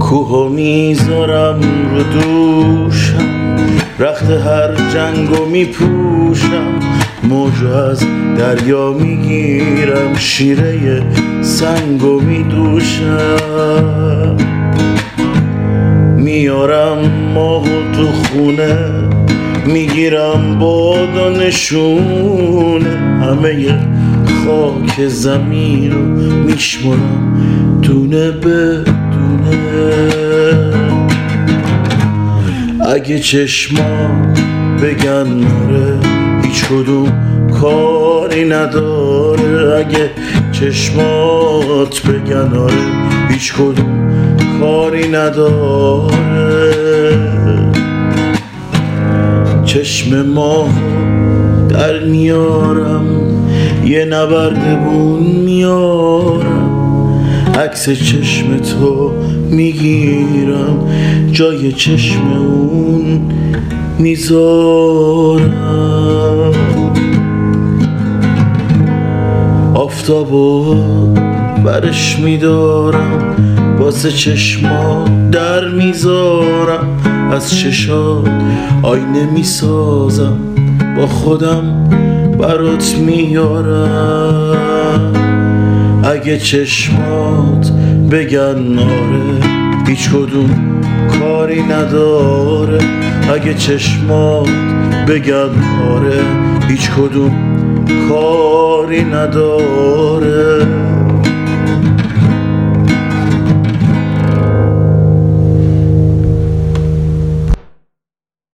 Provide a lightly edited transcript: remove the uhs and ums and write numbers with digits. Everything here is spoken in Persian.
کوهو میذارم رو دوشم، رخت هر جنگو میپوشم، موجو از دریا میگیرم، شیره سنگو میدوشم. میارم ماهو تو خونه، میگیرم باد و نشونه، همه خاک زمین رو میشمارم دونه به دونه. اگه چشما بگن ناره هیچ کدوم کاری نداره، اگه چشمات بگن آره هیچ کدوم کاری نداره. چشم ماه در میارم، یه نبردبون میارم، عکس چشم تو میگیرم، جای چشم اون میذارم. آفتابو برش میدارم، واسه چشما در میذارم، از چشات آینه میسازم، با خودم برات میارم. اگه چشمات بگن آره هیچ کدوم کاری نداره، اگه چشمات بگن آره هیچ کدوم کاری نداره.